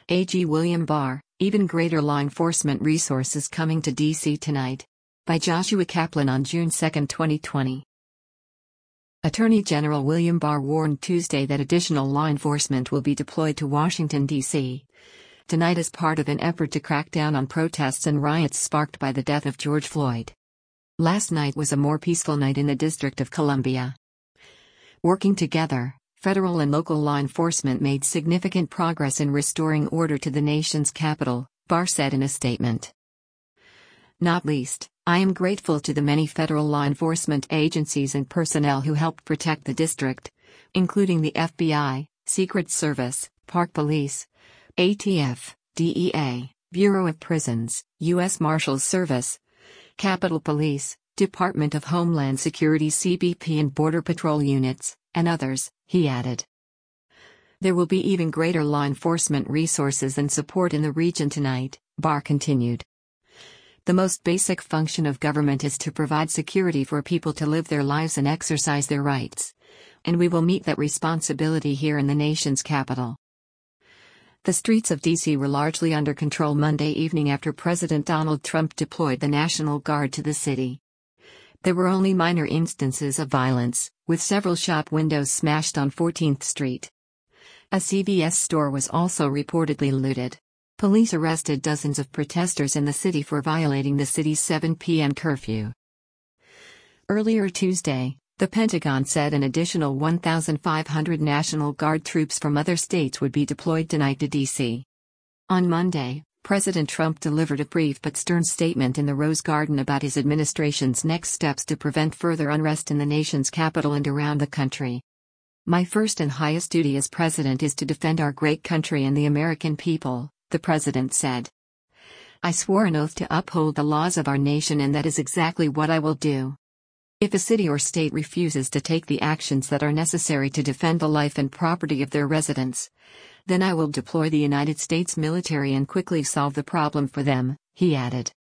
AG William Barr, even greater law enforcement resources coming to D.C. tonight. By Joshua Kaplan on June 2, 2020. Attorney General William Barr warned Tuesday that additional law enforcement will be deployed to Washington, D.C. tonight as part of an effort to crack down on protests and riots sparked by the death of George Floyd. Last night was a more peaceful night in the District of Columbia. Working together, federal and local law enforcement made significant progress in restoring order to the nation's capital, Barr said in a statement. Not least, I am grateful to the many federal law enforcement agencies and personnel who helped protect the district, including the FBI, Secret Service, Park Police, ATF, DEA, Bureau of Prisons, U.S. Marshals Service, Capitol Police, Department of Homeland Security CBP and Border Patrol units, and others, he added. There will be even greater law enforcement resources and support in the region tonight, Barr continued. The most basic function of government is to provide security for people to live their lives and exercise their rights. And we will meet that responsibility here in the nation's capital. The streets of D.C. were largely under control Monday evening after President Donald Trump deployed the National Guard to the city. There were only minor instances of violence, with several shop windows smashed on 14th Street. A CVS store was also reportedly looted. Police arrested dozens of protesters in the city for violating the city's 7 p.m. curfew. Earlier Tuesday, the Pentagon said an additional 1,500 National Guard troops from other states would be deployed tonight to D.C. On Monday, President Trump delivered a brief but stern statement in the Rose Garden about his administration's next steps to prevent further unrest in the nation's capital and around the country. My first and highest duty as president is to defend our great country and the American people, the president said. I swore an oath to uphold the laws of our nation, and that is exactly what I will do. If a city or state refuses to take the actions that are necessary to defend the life and property of their residents, then I will deploy the United States military and quickly solve the problem for them, he added.